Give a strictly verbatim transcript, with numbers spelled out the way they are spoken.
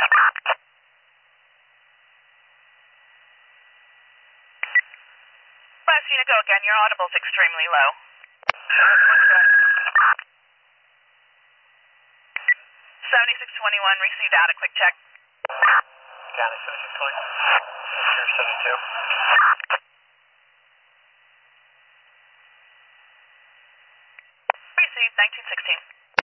Last unit, go again. Your audible's extremely low. seventy-six twenty-one, received adequate check. County seventy-six twenty. seventy-two.